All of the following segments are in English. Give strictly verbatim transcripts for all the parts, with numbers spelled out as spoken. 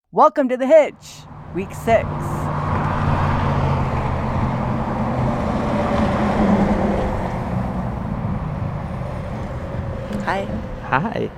Welcome to The Hitch, week six. Hi. Hi.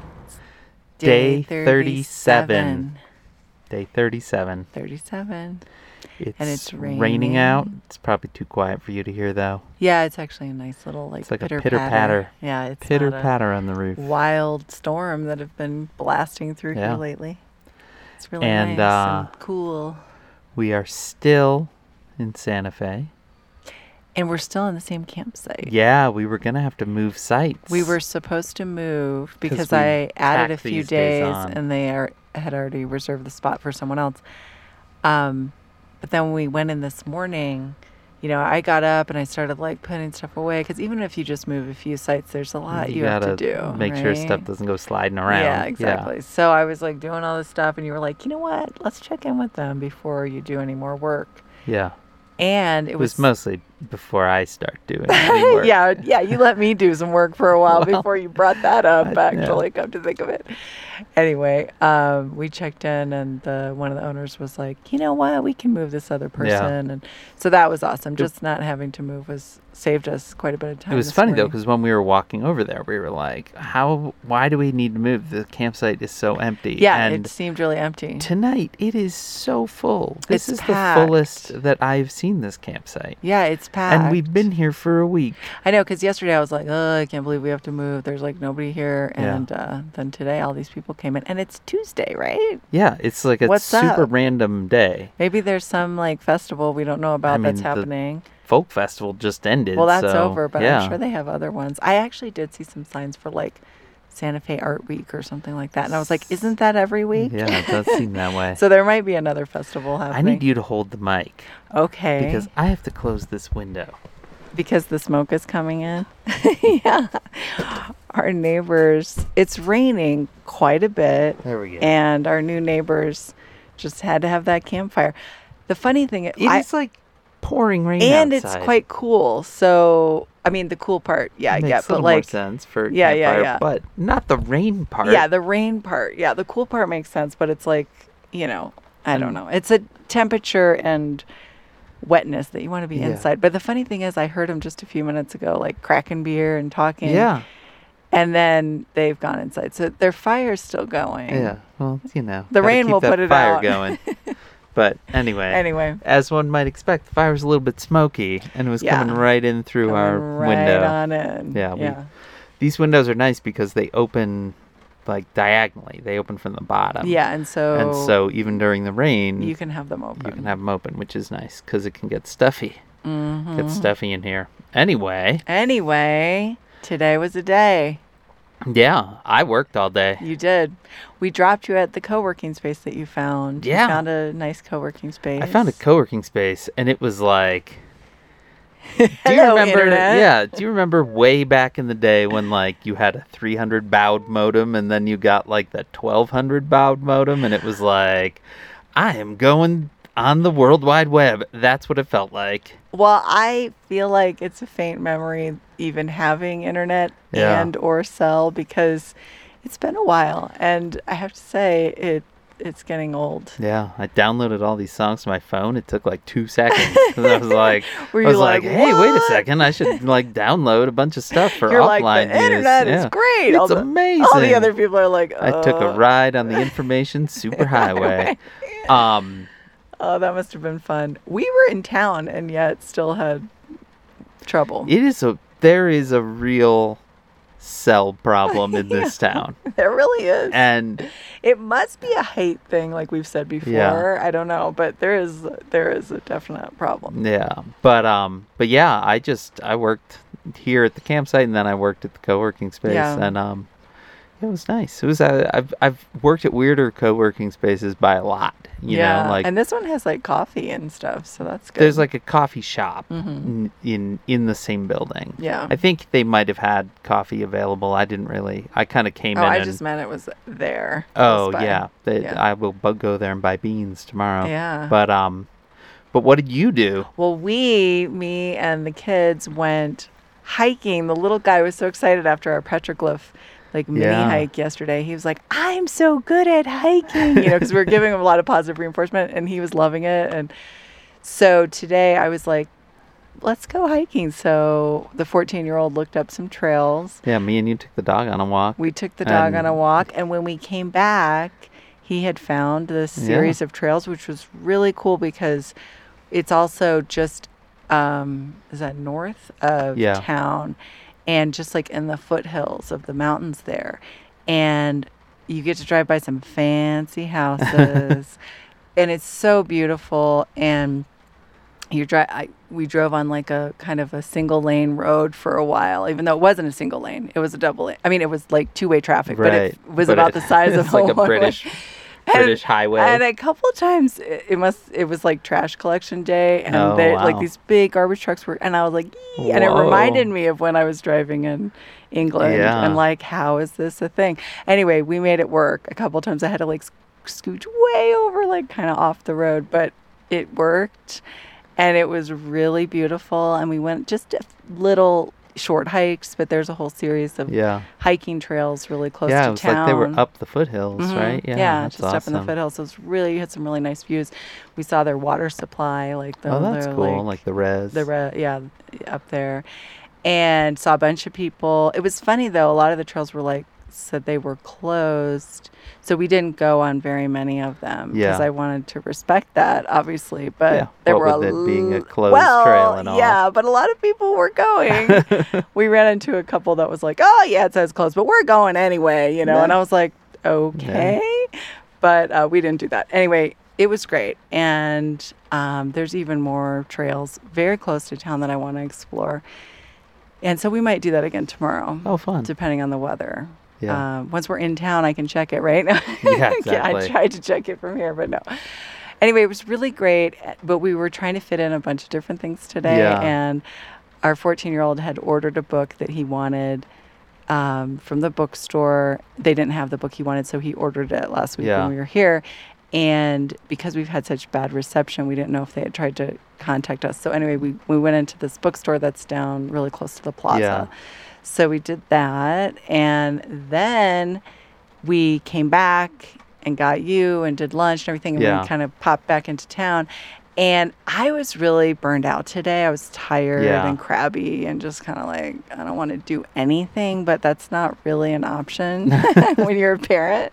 Day, Day thirty-seven. Day thirty-seven. thirty-seven. It's, And it's raining. raining. out. It's probably too quiet for you to hear, though. Yeah, it's actually a nice little like, It's like a pitter pitter patter. Yeah, it's Pitter not a patter on the roof. wild storm that have been blasting through Yeah. here lately. It's really And, nice uh, and cool. We are still in Santa Fe. And we're still in the same campsite. Yeah, we were going to have to move sites. We were supposed to move because we I added a tacked few these days days on. and they are, had already reserved the spot for someone else. Um, but then when we went in this morning, you know, I got up and I started like putting stuff away because even if you just move a few sites, there's a lot you, you have gotta to do. make sure right? stuff doesn't go sliding around. Yeah, exactly. So I was like doing all this stuff and you were like, you know what? Let's check in with them before you do any more work. Yeah. And it, It was, was mostly before I start doing any work. yeah, yeah. You let me do some work for a while Well, before you brought that up. I- Actually, come to think of it. Anyway, um, we checked in, and the, one of the owners was like, "You know what? We can move this other person," and so that was awesome. Just not having to move was saved us quite a bit of time. It was this funny though, morning. because when we were walking over there, we were like, "How? Why do we need to move? The campsite is so empty." Yeah, and it seemed really empty. tonight it is so full. This It's is packed. the fullest that I've seen this campsite, Yeah, it's packed. and we've been here for a week. I know, because yesterday I was like, "Oh, I can't believe we have to move. There's like nobody here," Yeah. and uh, then today all these people came in, and it's Tuesday, right? Yeah, it's like a What's super up? random day. Maybe there's some like festival we don't know about mean, that's the- happening. Folk festival just ended. Well, that's so, over, but yeah. I'm sure they have other ones. I actually did see some signs for like Santa Fe Art Week or something like that. And I was like, isn't that every week? Yeah, it does seem that way. So there might be another festival I happening. need you to hold the mic Okay. because I have to close this window. Because the smoke is coming in. Yeah. Our neighbors, it's raining quite a bit. There we go. And our new neighbors just had to have that campfire. The funny thing, It I, is like pouring rain and outside. it's quite cool. So, I mean, the cool part, yeah, I Makes get, a but little like, more sense for yeah, yeah, campfire, yeah. but not the rain part. yeah, the rain part, yeah, the cool part makes sense, but it's like, you know, I don't And- know. It's a temperature and wetness that you want to be Yeah. inside. But the funny thing is, I heard him just a few minutes ago, like cracking beer and talking. Yeah, And then they've gone inside, so their fire's still going. yeah. Well, you know, The gotta rain keep will that put it fire out. going. But anyway, Anyway, as one might expect, the fire was a little bit smoky, and it was Yeah. coming right in through coming our right window. on in. Yeah, we- yeah. These windows are nice because they open like diagonally. They open from the bottom. Yeah, and so, And so even during the rain, you can have them open. you can have them open, which is nice because it can get stuffy. Mhm. Get stuffy in here. Anyway, Anyway, today was a day. yeah, I worked all day. You did. We dropped you at the co-working space that you found. Yeah. You found a nice co-working space. I found a co-working space, and it was like. Do you Hello, remember? Internet. Yeah. Do you remember way back in the day when like you had a three hundred baud modem, and then you got like the twelve hundred baud modem, and it was like, I am going on the World Wide Web. That's what it felt like. Well, I feel like it's a faint memory even having internet Yeah. and or cell because it's been a while, and I have to say it it's getting old. Yeah, I downloaded all these songs to my phone. It took like two seconds. 'Cause I was like, Were I you was like, like, hey, wait a "What?" second. I should like download a bunch of stuff for You're offline like, the use. internet is Yeah. great. It's all the, amazing. All the other people are like, I took a "Uh." ride on the information superhighway. Um, Oh, that must have been fun. We were in town and yet still had trouble. it is a there is a real cell problem in this town, There really is. and It must be a height thing, like we've said before. Yeah. I don't know, but there is there is a definite problem. yeah, but um, but yeah, I just I worked here at the campsite, and then I worked at the co-working space, Yeah. and um, it was nice. It was uh, I've I've worked at weirder co-working spaces by a lot, you yeah, know, like and this one has like coffee and stuff, so that's good. there's like a coffee shop Mhm. in, in in the same building. yeah. I think they might have had coffee available. I didn't really. I kind of came oh, in I and just meant it was there. oh close by. yeah, they, Yeah. I will bu- go there and buy beans tomorrow. Yeah. But um, but what did you do? Well, we, me and the kids went hiking. The little guy was so excited after our petroglyph like mini Yeah. hike yesterday. He was like, I'm so good at hiking, you know, because we were giving him a lot of positive reinforcement and he was loving it. And so today I was like, let's go hiking. So the fourteen year old looked up some trails. Yeah, me and you took the dog on a walk. We took the dog And- on a walk. And when we came back, he had found this series of trails, which was really cool because it's also just, um, is that north of Yeah. town and just like in the foothills of the mountains there. And you get to drive by some fancy houses and it's so beautiful. And you drive, I, we drove on like a kind of a single lane road for a while, even though it wasn't a single lane. It was a double lane. I mean, it was like two way traffic, but it Right. was But about it- the size of it's like a one-way. British And- British highway. And a couple of times it, it must it was like trash collection day, and Oh, they, like wow. these big garbage trucks were, and I was like, "Ee," and it Whoa. reminded me of when I was driving in England, Yeah. and like, how is this a thing? Anyway, we made it work. A couple of times I had to like sc- scooch way over, like kind of off the road, but it worked, and it was really beautiful. And we went just a little short hikes, but there's a whole series of yeah. hiking trails really close Yeah, to it was town. like they were up the foothills, Mhm. right? Yeah, yeah, that's just awesome. up in the foothills. So it was really, you had some really nice views. We saw their water supply, like the, Oh, that's their, cool. like, Like, the res. the re- yeah, up there, and saw a bunch of people. It was funny though. A lot of the trails were like said they were closed, so we didn't go on very many of them because Yeah. I wanted to respect that, obviously. But Yeah, there what were with a it being a l- closed well, trail and all. yeah, but a lot of people were going. We ran into a couple that was like, "Oh yeah, it says closed, but we're going anyway," you know. Yeah. And I was like, "Okay," but uh, we didn't do that. Anyway, it was great, and um, there's even more trails very close to town that I want to explore, and so we might do that again tomorrow, Oh, fun. depending on the weather. Yeah. Um, once we're in town, I can check it, right? Yeah, exactly. I tried to check it from here, but no. Anyway, it was really great, but we were trying to fit in a bunch of different things today. Yeah. And our fourteen-year-old had ordered a book that he wanted um, from the bookstore. They didn't have the book he wanted, so he ordered it last week Yeah. when we were here. And because we've had such bad reception, we didn't know if they had tried to contact us. So anyway, we, we went into this bookstore that's down really close to the plaza. Yeah. So we did that, and then we came back and got you and did lunch and everything, and Yeah. we kind of popped back into town. And I was really burned out today. I was tired Yeah. and crabby and just kind of like, I don't want to do anything, but that's not really an option when you're a parent.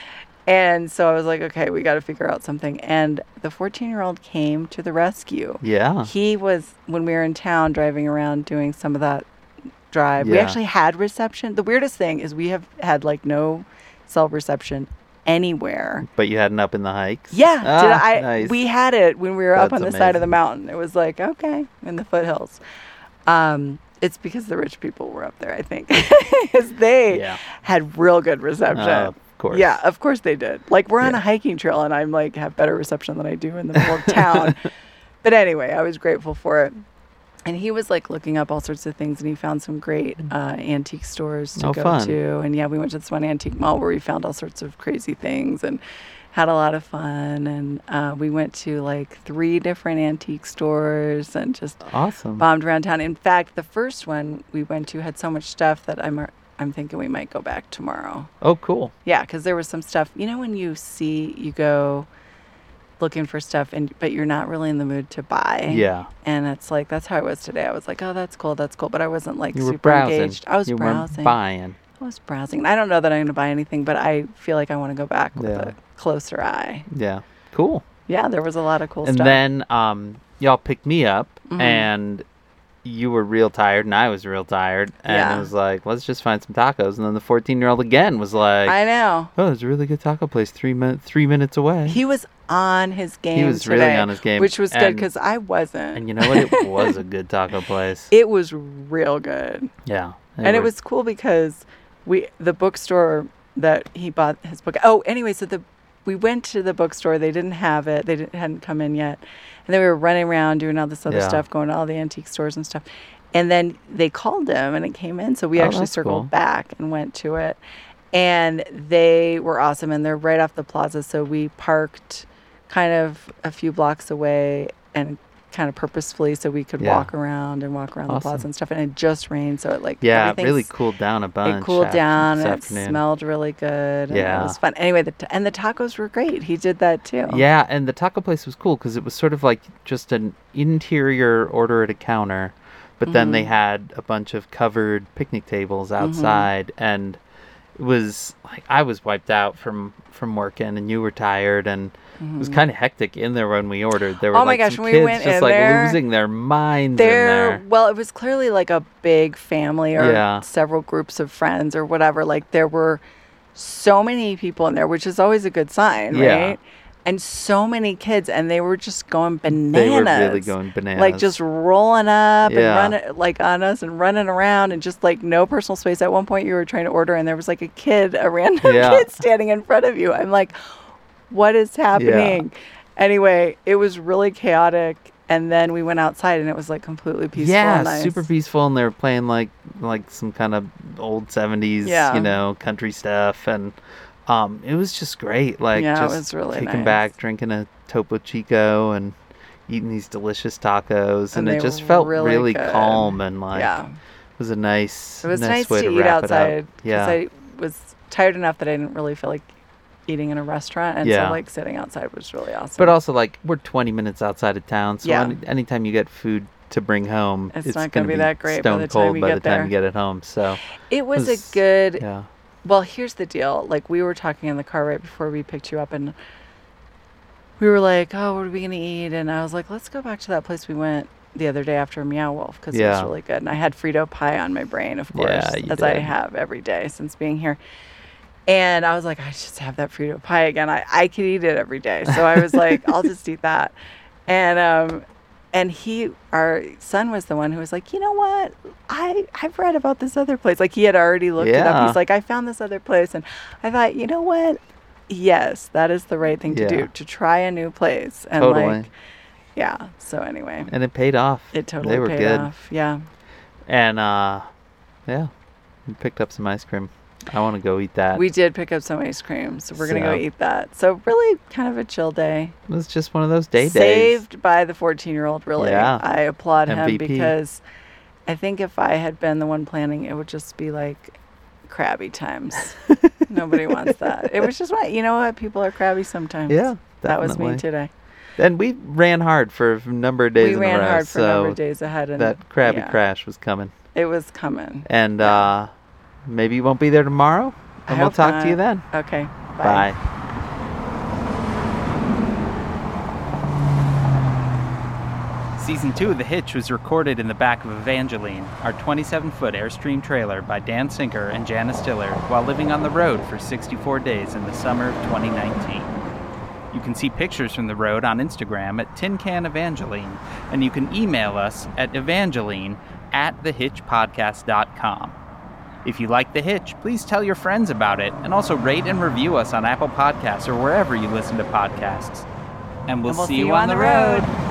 And so I was like, okay, we got to figure out something. And the fourteen-year-old came to the rescue. Yeah. He was, when we were in town driving around doing some of that drive, we Yeah. actually had reception. The weirdest thing is we have had like no cell reception anywhere. But you had an up in the hikes? Yeah, Ah, did I? nice. We had it when we were up That's on the side of the amazing. mountain. It was like, okay, in the foothills. Um, it's because the rich people were up there, I think, because they Yeah. had real good reception. Uh, of course. Yeah, of course they did. Like we're on Yeah. a hiking trail, and I'm like have better reception than I do in the middle of town. But anyway, I was grateful for it. And he was like looking up all sorts of things, and he found some great uh, antique stores to Oh, go fun. to. And yeah, we went to this one antique mall where we found all sorts of crazy things and had a lot of fun. And uh, we went to like three different antique stores and just Awesome. bombed around town. In fact, the first one we went to had so much stuff that I'm I'm thinking we might go back tomorrow. Oh, cool. Yeah, because there was some stuff. You know, when you see, you go looking for stuff, and but you're not really in the mood to buy. Yeah. And it's like that's how I was today. I was like, oh, that's cool, that's cool, but I wasn't like You were super browsing. engaged. I was you browsing. weren't buying. I was browsing. I don't know that I'm going to buy anything, but I feel like I want to go back with Yeah. a closer eye. Yeah. Cool. Yeah, there was a lot of cool and stuff. then um, y'all picked me up, Mhm. and you were real tired, and I was real tired, and Yeah. it was like, let's just find some tacos. And then the fourteen-year-old again was like, I know. oh, there's a really good taco place three min- three minutes away. He was on his game. was today, really on his game, which was good and- because I wasn't. and you know what? It was a good taco place. It was real good. Yeah. They And it were- was cool because we the bookstore that he bought his book. Oh, anyway, so the we went to the bookstore. They didn't have it. They didn't, hadn't come in yet, and then we were running around doing all this other Yeah. stuff, going to all the antique stores and stuff. And then they called him, and it came in. So we Oh, actually that's circled cool. back and went to it, and they were awesome. And they're right off the plaza, so we parked kind of a few blocks away and kind of purposefully so we could Yeah. walk around and walk around the Awesome. plaza and stuff. And it just rained, so it like Yeah, it everything's- really cooled down a bunch. It cooled after down this and afternoon. it smelled really good. And Yeah. it was fun. Anyway, the t- and the tacos were great. He did that too. Yeah, and the taco place was cool because it was sort of like just an interior order at a counter, but then they Mhm. had a bunch of covered picnic tables outside, and it was like I was wiped out from from working, and you were tired, and it was kind of hectic in there when we ordered. There were Oh my like gosh, some when we kids went just in like there, losing their minds There, in there. well, it was clearly like a big family or Yeah. several groups of friends or whatever. Like there were so many people in there, which is always a good sign, Yeah. right? And so many kids, and they were just going bananas. They were really going bananas. Like just rolling up Yeah. and running like on us and running around and just like no personal space. At one point you were trying to order and there was like a kid, a random Yeah. kid standing in front of you. I'm like, what is happening? Anyway, it was really chaotic. And then we went outside and it was like completely peaceful yeah, and nice. super peaceful, and they were playing like like some kind of old seventies, Yeah. you know, country stuff, and um, it was just great. Like, Yeah, it just was really kicking nice. back, drinking a Topo Chico, and eating these delicious tacos, and, And it they just were felt really really good. calm, and like Yeah. it was a nice, It was nice, nice way to to, eat wrap outside it up. because Yeah, I was tired enough that I didn't really feel like eating in a restaurant. And Yeah. so like sitting outside was really awesome. but also like we're twenty minutes outside of town, so Yeah. any, anytime you get food to bring home, It's it's, not gonna gonna be that great by stone the time cold you by get the time there. you get it home. So it was was- a good yeah, Well, here's the deal. Like we were talking in the car right before we picked you up and we were like, oh, what are we going to eat? And I was like, let's go back to that place we went the other day after Meow Wolf because it was Yeah. really good. And I had Frito pie on my brain, of course, Yeah, you as I did. have every day since being here. And I was like, I just have that Frito pie again. I, I could eat it every day. So I was like, I'll just eat that. And um, and he, our son was the one who was like, you know what? I, I've read about this other place. Like he had already looked it up. Yeah. He's like, I found this other place. And I thought, you know what? Yes, that is the right thing to Yeah. do, to try a new place. And Totally. like, yeah. So anyway, and it paid off. it totally they were paid good. off. Yeah. And uh, yeah, we picked up some ice cream. I want to go eat that. We did pick up some ice cream. So we're going to go So- eat that. So really kind of a chill day. it was just one of those day days. Saved by the fourteen year old, really. Yeah. I applaud him M V P. because I think if I had been the one planning, it would just be like crabby times. Nobody wants that. It was just what, you know what? People are crabby sometimes. Yeah, That was me definitely. today. And we ran hard for a number of days We in ran a row, hard for a so number of days ahead. And that crabby yeah, crash was coming. It was coming. And Yeah. uh, maybe you won't be there tomorrow, I and we'll hope talk to you not. then. Okay. Bye. Bye. Season two of The Hitch was recorded in the back of Evangeline, our twenty-seven foot Airstream trailer by Dan Sinker and Janice Diller while living on the road for sixty-four days in the summer of twenty nineteen. You can see pictures from the road on Instagram at Tin Can Evangeline, and you can email us at evangeline at the hitch podcast dot com. If you like The Hitch, please tell your friends about it, and also rate and review us on Apple Podcasts or wherever you listen to podcasts. And we'll, And we'll see, you on the road.